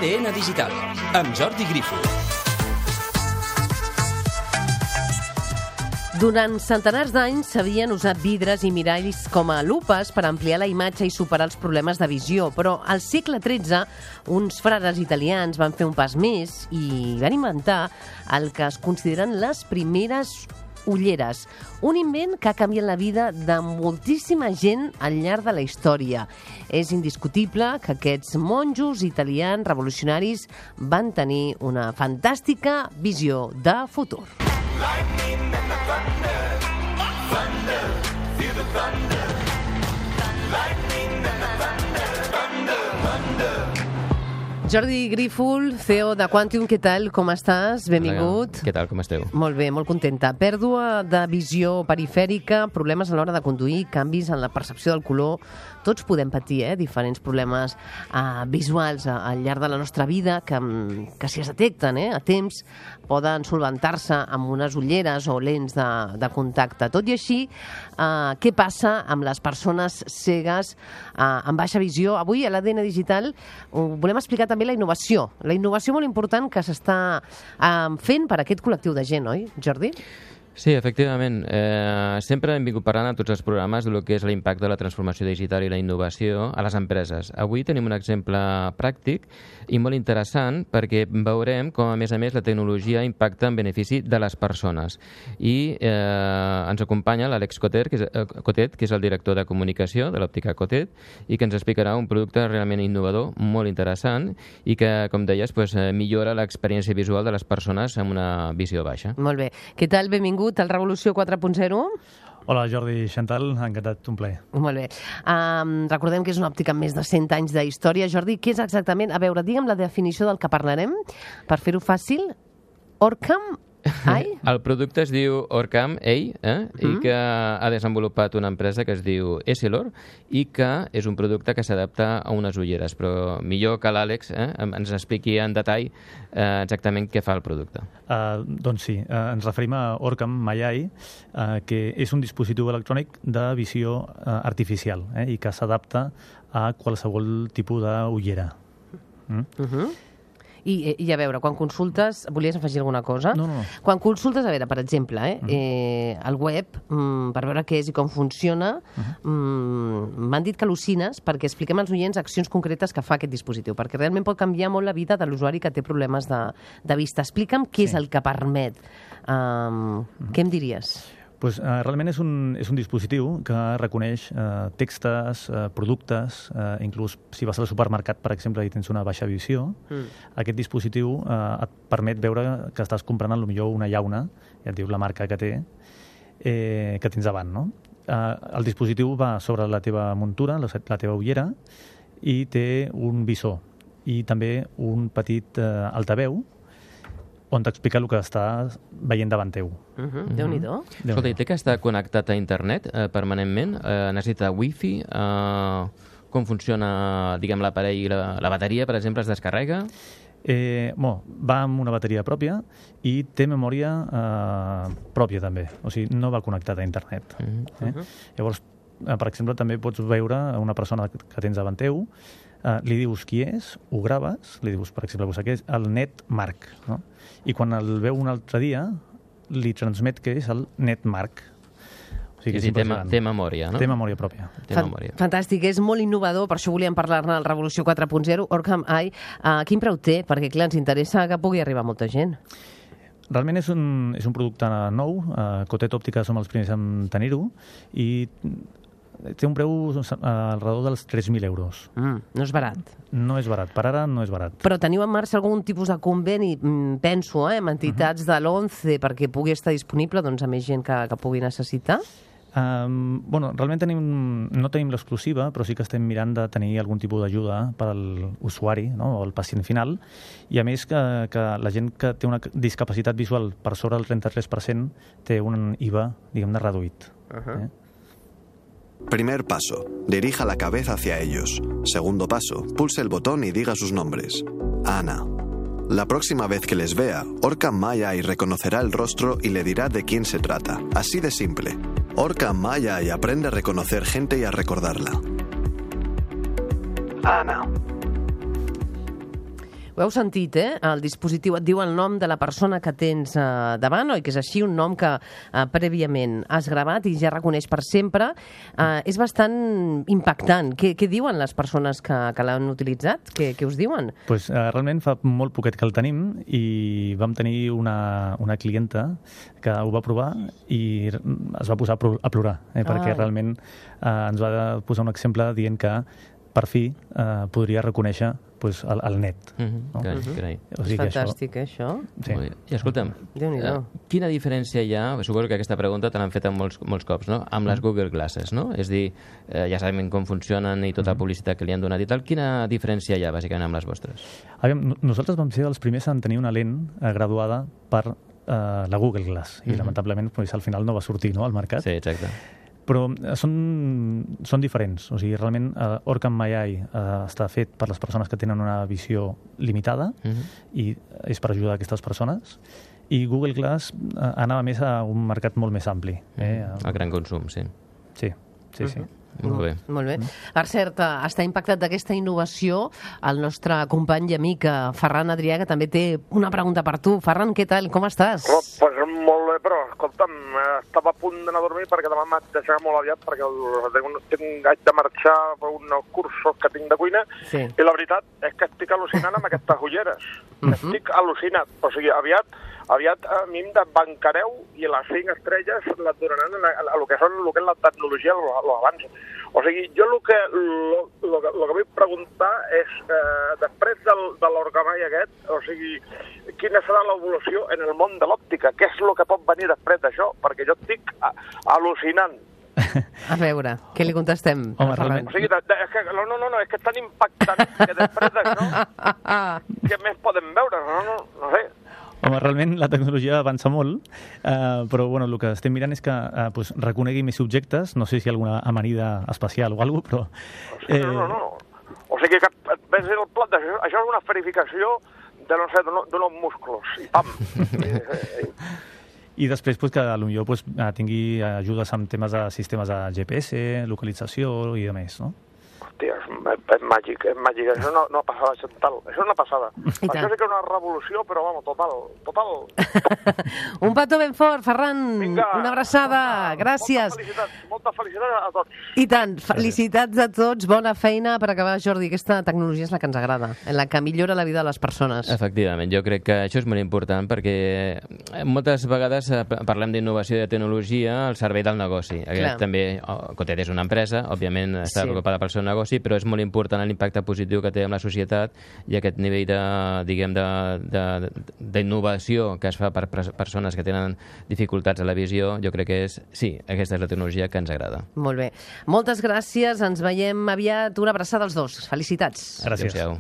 ADN Digital, amb Jordi Grífol. Durant centenars d'anys s'havien usat vidres i miralls com a lupes per ampliar la imatge i superar els problemes de visió, però al segle XIII uns frares italians van fer un pas més i van inventar el que es consideren les primeres ulleres, un invent que ha canviat la vida de moltíssima gent al llarg de la història. És indiscutible que aquests monjos italians revolucionaris van tenir una fantàstica visió de futur. Lightning and the thunder, thunder, feel the thunder. Lightning and the thunder, thunder, thunder. Jordi Grífol, CEO de Quantium, què tal? Com estàs? Benvingut. Què tal, com esteu? Molt bé, molt contenta. Pèrdua de visió perifèrica, problemes a l'hora de conduir, canvis en la percepció del color. Tots podem patir diferents problemes visuals al llarg de la nostra vida que si es detecten a temps poden solventar-se amb unes ulleres o lents de contacte. Tot i així, què passa amb les persones cegues amb baixa visió? Avui a l'ADN Digital volem explicar també la innovació molt important que s'està fent per a aquest col·lectiu de gent, oi, Jordi? Sí, efectivament. Sempre hem vingut parlant a tots els programes del que és l'impacte de la transformació digital i la innovació a les empreses. Avui tenim un exemple pràctic i molt interessant perquè veurem com, a més, la tecnologia impacta en benefici de les persones. I ens acompanya l'Àlex Cotet, que és el director de comunicació de l'òptica Cotet, i que ens explicarà un producte realment innovador, molt interessant, i que, com deies, millora l'experiència visual de les persones amb una visió baixa. Molt bé. Què tal? Benvingut al Revolució 4.0. Hola, Jordi i Chantal, encantat, un plaer. Molt bé. Recordem que és una òptica amb més de 100 anys d'història. Jordi, què és exactament? A veure, digue'm la definició del que parlarem, per fer-ho fàcil. Orcam Eye? El producte es diu Orcam Eye, i que ha desenvolupat una empresa que es diu Essilor i que és un producte que s'adapta a unes ulleres, però millor que l'Àlex ens expliqui en detall exactament què fa el producte. Doncs sí, ens referim a Orcam My Eye, que és un dispositiu electrònic de visió artificial i que s'adapta a qualsevol tipus d'ullera. I a veure, quan consultes... Volies afegir alguna cosa? No. Quan consultes, a veure, per exemple, el web, per veure què és i com funciona, m'han dit que al·lucines perquè expliquem als oients accions concretes que fa aquest dispositiu, perquè realment pot canviar molt la vida de l'usuari que té problemes de vista. Explica'm què és el que permet. Què em diries? Realment és un dispositiu que reconeix textos, productes, inclús si vas al supermercat, per exemple, i tens una baixa visió, aquest dispositiu et permet veure que estàs comprant potser una llauna, ja et diu la marca que té, que tens davant, no? El dispositiu va sobre la teva muntura, la teva ullera, i té un visor i també un petit altaveu on t'explica el que estàs veient davant teu. Déu-n'hi-do. Escolta, i té que estar connectat a internet permanentment? Necessita wifi? Com funciona, diguem, l'aparell i la bateria, per exemple, es descarrega? Va amb una bateria pròpia i té memòria pròpia també, o sigui, no va connectat a internet. Llavors, per exemple, també pots veure una persona que tens davant teu, li dius qui és, ho graves, li dius, per exemple, que és el net Marc, no? I quan el veu un altre dia, li transmet que és el net Marc. O sigui, té memòria, no? Té memòria pròpia. Fantàstic, és molt innovador, per això volíem parlar-ne al Revolució 4.0. Orcam Eye, quin preu té? Perquè, clar, ens interessa que pugui arribar molta gent. Realment és un producte nou, Cotet Òptica som els primers en tenir-ho, i té un preu al redor dels 3.000 euros. No és barat. No és barat, per ara no és barat. Però teniu en marxa algun tipus de conveni, penso, amb entitats de l'11 perquè pugui estar disponible a més gent que pugui necessitar? Realment no tenim l'exclusiva, però sí que estem mirant de tenir algun tipus d'ajuda per a l'usuari, o el pacient final, i a més que la gent que té una discapacitat visual per sobre del 33% té un IVA, diguem-ne, reduït. Primer paso, dirija la cabeza hacia ellos. Segundo paso, pulse el botón y diga sus nombres. Ana. La próxima vez que les vea, Orcam My Eye reconocerá el rostro y le dirá de quién se trata. Así de simple. Orcam My Eye aprende a reconocer gente y a recordarla. Ana. Ho heu sentit, El dispositiu et diu el nom de la persona que tens davant, oi? Que és així, un nom que prèviament has gravat i ja reconeix per sempre. És bastant impactant. Què diuen les persones que l'han utilitzat? Què us diuen? Pues, realment fa molt poquet que el tenim i vam tenir una clienta que ho va provar i es va posar a plorar, perquè realment ens va posar un exemple dient que per fi podria reconèixer el net. No? Carai. És fantàstic, això? Sí. I escolta'm, quina diferència hi ha, suposo que aquesta pregunta te l'han fet molts cops, no? Amb les Google Glasses, no? És dir, ja sabem com funcionen i tota la publicitat que li han donat i tal. Quina diferència hi ha, bàsicament, amb les vostres? Nosaltres vam ser els primers en tenir una lent graduada per la Google Glass i lamentablement al final no va sortir al mercat. Sí, exacte. Però són diferents. O sigui, realment, Orcam My Eye està fet per les persones que tenen una visió limitada i és per ajudar aquestes persones. I Google Glass anava més a un mercat molt més ampli. El gran consum, sí. Sí. Molt bé. Molt bé. Per cert, està impactat d'aquesta innovació el nostre company i amic Ferran Adrià, que també té una pregunta per tu. Ferran, què tal? Com estàs? Pues molt bé, però escolta'm, estava a punt d'anar a dormir perquè demà m'haig de deixar molt aviat perquè haig de marxar per uns cursos que tinc de cuina i la veritat és que estic al·lucinant amb aquestes ulleres. Estic al·lucinat. O sigui, aviat a mi em bancareu i les 5 estrelles les donaran a lo que és la tecnologia, l'abans. O sigui, jo el que vull preguntar és, després de l'Orcamai aquest, o sigui, quina serà l'evolució en el món de l'òptica? Què és el que pot venir després d'això? Perquè jo estic al·lucinant. A veure, què li contestem? Home, realment... O sigui, és que és tan impactant que després d'això, què més podem veure? No sé. Home, realment la tecnologia avança molt, però el que estem mirant és que reconegui més objectes, no sé si hi ha alguna amanida especial o alguna cosa, però... No. O sigui que ves el plat d'això, això és una esferificació d'uns músculs, i pam! I després que potser tingui ajudes amb temes de sistemes de GPS, localització i de més, no? Hòstia, és màgic. Això no ha passat, Chantal. Això és una passada. Això sí que és una revolució, però, total. Un petó ben fort, Ferran. Vinga. Una abraçada. Gràcies. Molta felicitat a tots. I tant. Felicitats a tots. Bona feina per acabar, Jordi. Aquesta tecnologia és la que ens agrada, en la que millora la vida de les persones. Efectivament. Jo crec que això és molt important perquè moltes vegades parlem d'innovació i de tecnologia al servei del negoci. També, Cotet és una empresa, òbviament està preocupada pel seu negoci, però és molt important l'impacte positiu que té en la societat i aquest nivell d'innovació que es fa per persones que tenen dificultats a la visió, jo crec que aquesta és la tecnologia que ens agrada. Molt bé. Moltes gràcies, ens veiem aviat. Una abraçada als dos. Felicitats. Gràcies. Adéu-siau.